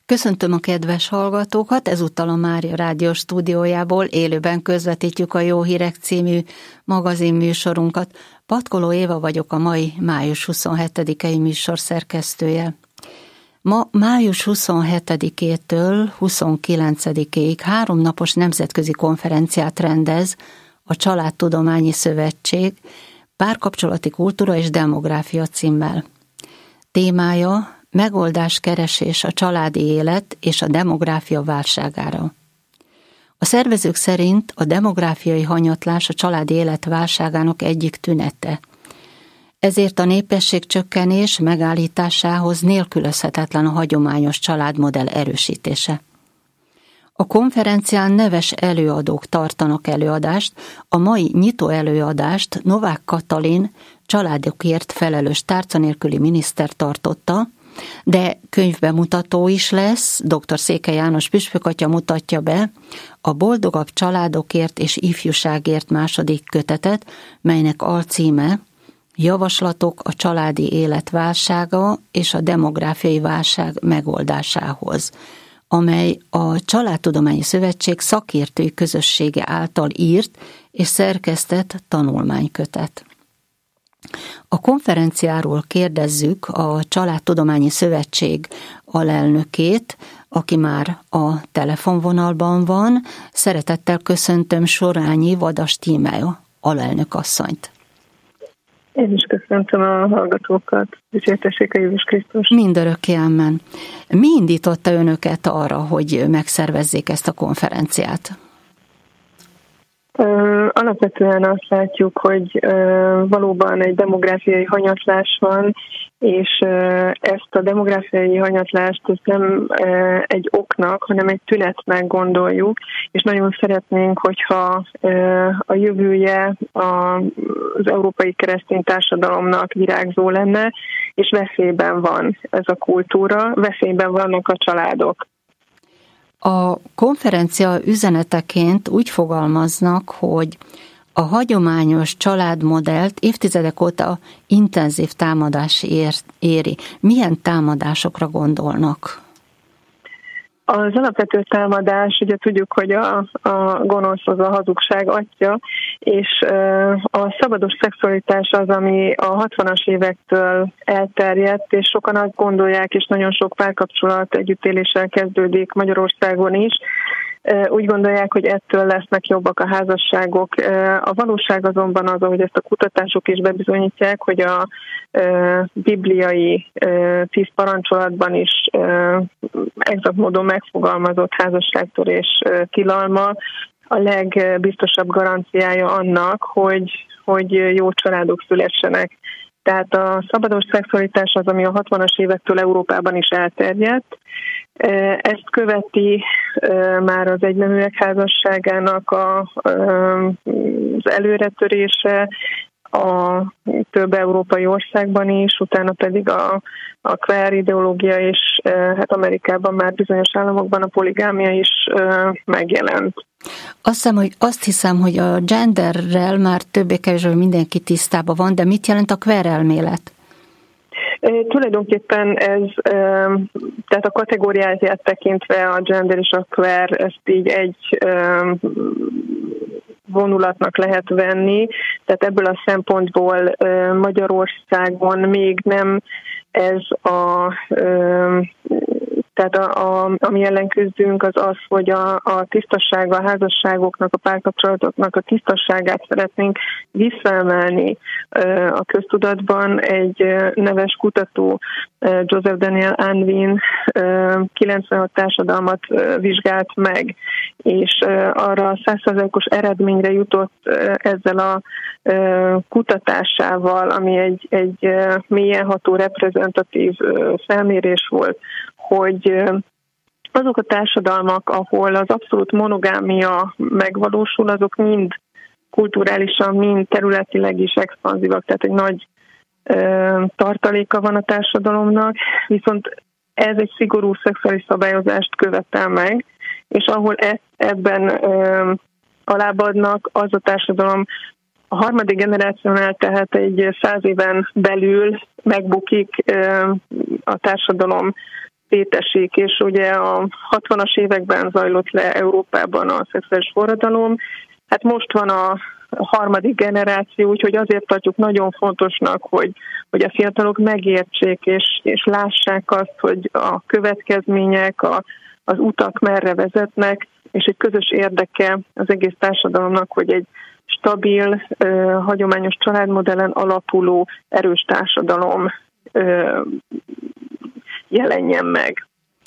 Köszöntöm a kedves hallgatókat, ezúttal a Mária Rádió stúdiójából élőben közvetítjük a Jó Hírek című magazinműsorunkat. Patkoló Éva vagyok, a mai május 27-i műsor szerkesztője. Ma május 27-től 29-ig 3 napos nemzetközi konferenciát rendez a Családtudományi Szövetség Párkapcsolati kultúra és demográfia címmel. Témája megoldáskeresés a családi élet és a demográfia válságára. A szervezők szerint a demográfiai hanyatlás a családi élet válságának egyik tünete. Ezért a népességcsökkenés megállításához nélkülözhetetlen a hagyományos családmodell erősítése. A konferencián neves előadók tartanak előadást, a mai nyitó előadást Novák Katalin családokért felelős tárca nélküli miniszter tartotta, de könyvbemutató is lesz, dr. Székely János püspökatya mutatja be a Boldogabb családokért és ifjúságért második kötetet, melynek alcíme Javaslatok a családi élet válsága és a demográfiai válság megoldásához, amely a Családtudományi Szövetség szakértői közössége által írt és szerkesztett tanulmánykötet. A konferenciáról kérdezzük a Családtudományi Szövetség alelnökét, aki már a telefonvonalban van. Szeretettel köszöntöm Sorányi Vadas Tímea alelnök asszonyt. Én is köszöntöm a hallgatókat. Dicsértessék a Jézus Krisztus. Mindörökké amen. Mi indította önöket arra, hogy megszervezzék ezt a konferenciát? Alapvetően azt látjuk, hogy valóban egy demográfiai hanyatlás van, és ezt a demográfiai hanyatlást nem egy oknak, hanem egy tünetnek gondoljuk, és nagyon szeretnénk, hogyha a jövője az európai keresztény társadalomnak virágzó lenne, és veszélyben van ez a kultúra, veszélyben vannak a családok. A konferencia üzeneteként úgy fogalmaznak, hogy a hagyományos családmodellt évtizedek óta intenzív támadás éri. Milyen támadásokra gondolnak? Az alapvető támadás, ugye tudjuk, hogy a gonosz az a hazugság atya, és a szabados szexualitás az, ami a 60-as évektől elterjedt, és sokan azt gondolják, és nagyon sok párkapcsolat együttéléssel kezdődik Magyarországon is, úgy gondolják, hogy ettől lesznek jobbak a házasságok. A valóság azonban az, ahogy ezt a kutatások is bebizonyítják, hogy a bibliai 10 parancsolatban is exakt módon megfogalmazott házasságtörés tilalma a legbiztosabb garanciája annak, hogy jó családok szülessenek. Tehát a szabados szexualitás az, ami a 60-as évektől Európában is elterjedt. Ezt követi már az egyneműek házasságának az előretörése a több európai országban is, utána pedig a queer ideológia és hát Amerikában már bizonyos államokban a poligámia is megjelent. Azt hiszem, hogy a genderrel már többé-kevésbé mindenki tisztában van, de mit jelent a queer elmélet? Tulajdonképpen ez, tehát a kategóriáját tekintve a gender és a queer ezt így egy vonulatnak lehet venni, tehát ebből a szempontból Magyarországon még nem ez tehát ami ellen küzdünk, az az, hogy a tisztaság, a házasságoknak, a párkapcsolatoknak a tisztasságát szeretnénk visszaemelni a köztudatban. Egy neves kutató, Joseph Daniel Unwin 96 társadalmat vizsgált meg, és arra 100%-os eredményre jutott ezzel a kutatásával, ami egy mélyen ható reprezentatív felmérés volt, hogy azok a társadalmak, ahol az abszolút monogámia megvalósul, azok mind kulturálisan, mind területileg is expanzívak, tehát egy nagy tartaléka van a társadalomnak, viszont ez egy szigorú szexuális szabályozást követel meg, és ahol ebben alábbadnak, az a társadalom a harmadik generációnál, tehát egy 100 éven belül megbukik a társadalom szétesik, és ugye a 60-as években zajlott le Európában a szexuális forradalom. Hát most van a harmadik generáció, úgyhogy azért tartjuk nagyon fontosnak, hogy a fiatalok megértsék és lássák azt, hogy a következmények, az utak merre vezetnek, és egy közös érdeke az egész társadalomnak, hogy egy stabil, hagyományos családmodellen alapuló, erős társadalom jelenjen meg.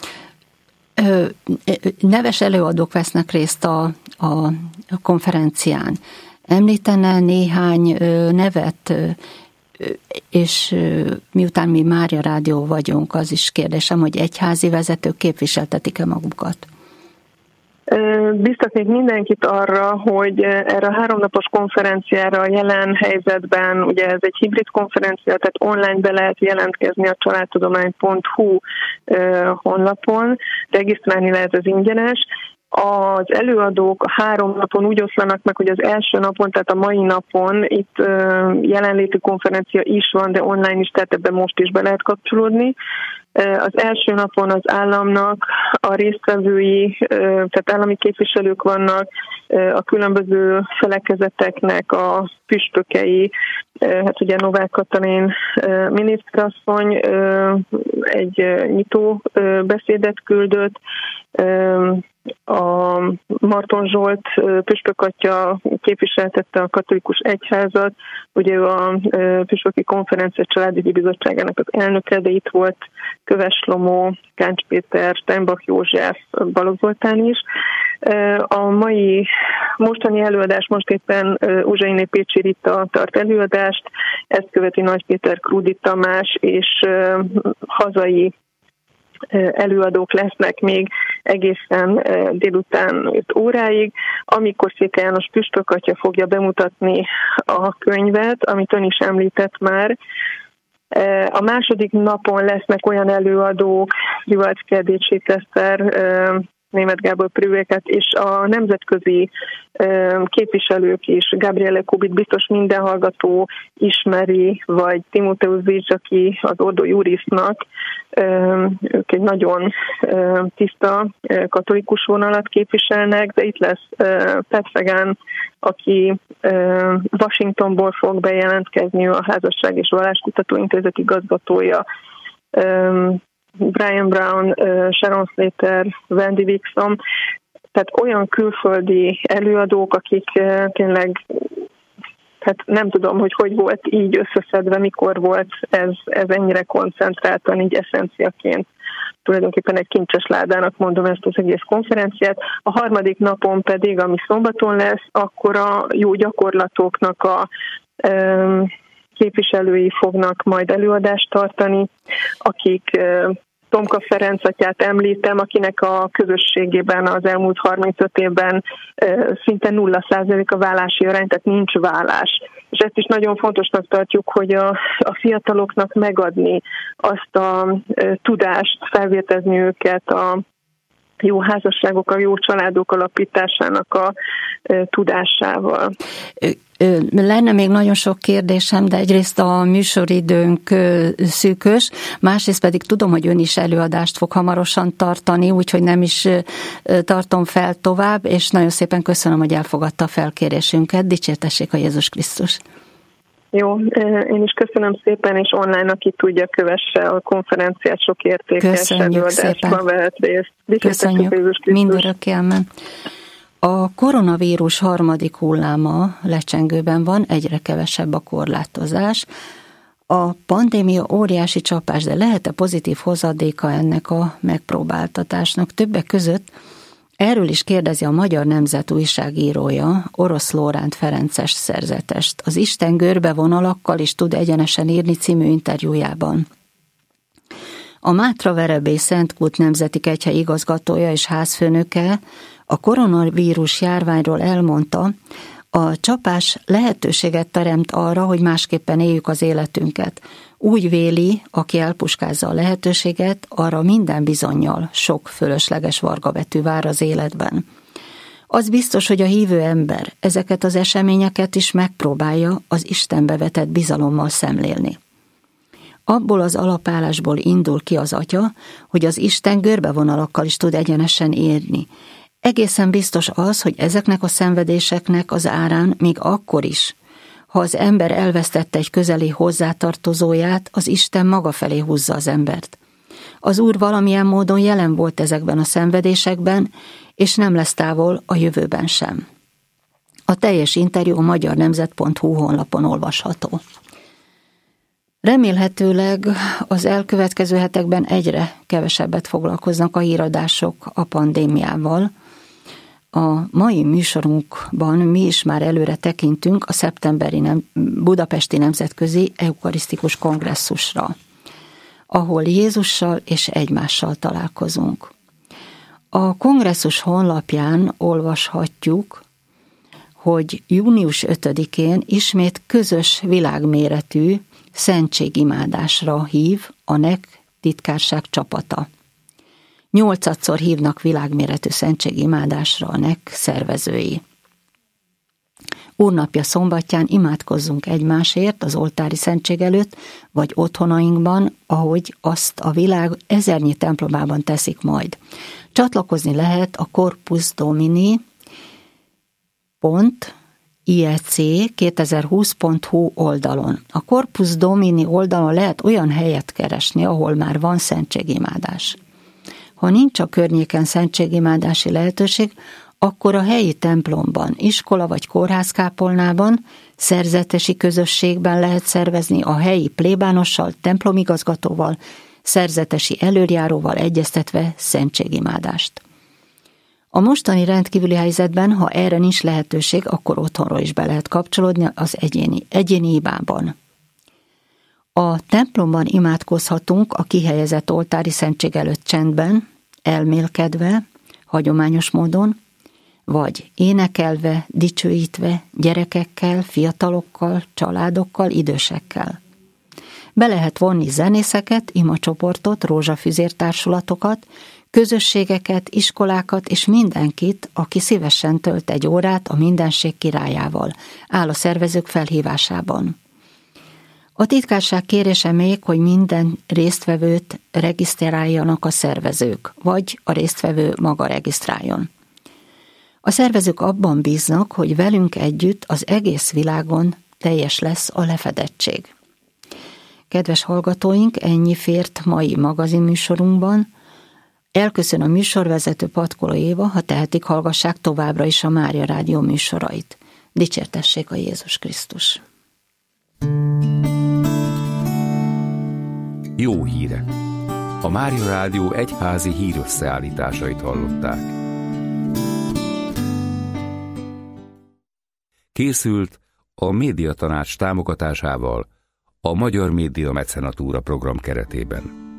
Neves előadók vesznek részt a konferencián. Említene néhány nevet, és miután mi Mária Rádió vagyunk, az is kérdésem, hogy egyházi vezetők képviseltetik-e magukat? Biztatnék mindenkit arra, hogy erre a 3 napos konferenciára a jelen helyzetben, ugye ez egy hibrid konferencia, tehát online be lehet jelentkezni a családtudomány.hu honlapon, regisztrálni lehet, az ingyenes. Az előadók a 3 napon úgy oszlanak meg, hogy az első napon, tehát a mai napon itt jelenléti konferencia is van, de online is, tehát ebben most is be lehet kapcsolódni. Az első napon az államnak a résztvevői, tehát állami képviselők vannak, a különböző felekezeteknek a püspökei, hát ugye Novák Katalin miniszterasszony egy nyitó beszédet küldött, a Marton Zsolt püspökatya képviseltette a katolikus egyházat, ugye ő a Püspöki Konferencia Családügyi Bizottságának az elnöke, de itt volt Köves Lomó, Káncs Péter, Steinbach József, Balogh Zoltán is. A mostani előadás most éppen Uzsainé Pécsi Rita tart előadást, ezt követi Nagy Péter, Krúdi Tamás, és hazai előadók lesznek még egészen délután 5 óráig, amikor Székely János püspökatya fogja bemutatni a könyvet, amit ön is említett már. A második napon lesznek olyan előadók, Rivalcki Edécsék Eszter, Németh Gábor Prüvéket, és a nemzetközi képviselők is, Gabriele Kubit biztos minden hallgató ismeri, vagy Timoteusz Zics, aki az Ordo Iurisnak, ők egy nagyon tiszta katolikus vonalat képviselnek, de itt lesz Pat Sagan, aki Washingtonból fog bejelentkezni, a Házasság és Valláskutató Intézet igazgatója, Brian Brown, Sharon Slater, Wendy Wixom, tehát olyan külföldi előadók, akik tényleg, hát nem tudom, hogy volt így összeszedve, mikor volt ez ennyire koncentráltan, így eszenciaként. Tulajdonképpen egy kincses ládának mondom ezt az egész konferenciát. A harmadik napon pedig, ami szombaton lesz, akkor a jó gyakorlatoknak a képviselői fognak majd előadást tartani, akik Tomka Ferenc atyát említem, akinek a közösségében az elmúlt 35 évben szinte 0% a vállási arány, tehát nincs vállás. És ezt is nagyon fontosnak tartjuk, hogy a fiataloknak megadni azt a tudást, felvértezni őket a jó házasságok, a jó családok alapításának a tudásával. Lenne még nagyon sok kérdésem, de egyrészt a műsoridőnk szűkös, másrészt pedig tudom, hogy ön is előadást fog hamarosan tartani, úgyhogy nem is tartom fel tovább, és nagyon szépen köszönöm, hogy elfogadta a felkérésünket. Dicsértessék a Jézus Krisztus! Jó, én is köszönöm szépen, és online, aki tudja, kövesse a konferenciát, sok értékes előadásban vehet részt. Köszönjük, mindörökké, amen. A koronavírus harmadik hulláma lecsengőben van, egyre kevesebb a korlátozás. A pandémia óriási csapás, de lehet-e pozitív hozadéka ennek a megpróbáltatásnak? Többek között erről is kérdezi a Magyar Nemzet újságírója, Orosz Lóránt Ferences szerzetest. Az Isten görbe vonalakkal is tud egyenesen írni című interjújában. A Mátra-Verebély Szentkút Nemzeti Kegyhely igazgatója és házfőnöke a koronavírus járványról elmondta, a csapás lehetőséget teremt arra, hogy másképpen éljük az életünket. Úgy véli, aki elpuskázza a lehetőséget, arra minden bizonnyal sok fölösleges vargabetű vár az életben. Az biztos, hogy a hívő ember ezeket az eseményeket is megpróbálja az Istenbe vetett bizalommal szemlélni. Abból az alapállásból indul ki az Atya, hogy az Isten görbevonalakkal is tud egyenesen érni. Egészen biztos az, hogy ezeknek a szenvedéseknek az árán még akkor is, ha az ember elvesztette egy közeli hozzátartozóját, az Isten maga felé húzza az embert. Az Úr valamilyen módon jelen volt ezekben a szenvedésekben, és nem lesz távol a jövőben sem. A teljes interjú a magyarnemzet.hu honlapon olvasható. Remélhetőleg az elkövetkező hetekben egyre kevesebbet foglalkoznak a híradások a pandémiával. A mai műsorunkban mi is már előre tekintünk a szeptemberi Budapesti Nemzetközi Eukarisztikus Kongresszusra, ahol Jézussal és egymással találkozunk. A kongresszus honlapján olvashatjuk, hogy június 5-én ismét közös világméretű szentségimádásra hív a NEK titkárság csapata. 8-szor hívnak világméretű szentségimádásra a NEK szervezői. Úrnapja szombatján imádkozzunk egymásért az oltári szentség előtt, vagy otthonainkban, ahogy azt a világ ezernyi templomában teszik majd. Csatlakozni lehet a Corpus Domini.iec2020.hu oldalon. A Corpus Domini oldalon lehet olyan helyet keresni, ahol már van szentségimádás. Ha nincs a környéken szentségimádási lehetőség, akkor a helyi templomban, iskola vagy kórházkápolnában, szerzetesi közösségben lehet szervezni a helyi plébánossal, templomigazgatóval, szerzetesi előjáróval egyeztetve szentségimádást. A mostani rendkívüli helyzetben, ha erre nincs lehetőség, akkor otthonról is be lehet kapcsolódni az egyéni imában. A templomban imádkozhatunk a kihelyezett oltári szentség előtt csendben, elmélkedve, hagyományos módon, vagy énekelve, dicsőítve, gyerekekkel, fiatalokkal, családokkal, idősekkel. Be lehet vonni zenészeket, imacsoportot, rózsafüzértársulatokat, közösségeket, iskolákat és mindenkit, aki szívesen tölt egy órát a mindenség királyával, áll a szervezők felhívásában. A titkárság kérése még, hogy minden résztvevőt regisztráljanak a szervezők, vagy a résztvevő maga regisztráljon. A szervezők abban bíznak, hogy velünk együtt az egész világon teljes lesz a lefedettség. Kedves hallgatóink, ennyi fért mai magazinműsorunkban. Elköszön a műsorvezető Patkoló Éva, ha tehetik, hallgassák továbbra is a Mária Rádió műsorait. Dicsértessék a Jézus Krisztus! Jó hírek! A Mária Rádió egyházi hírösszeállításait hallották. Készült a Médiatanács támogatásával a Magyar Média Mecenatúra program keretében.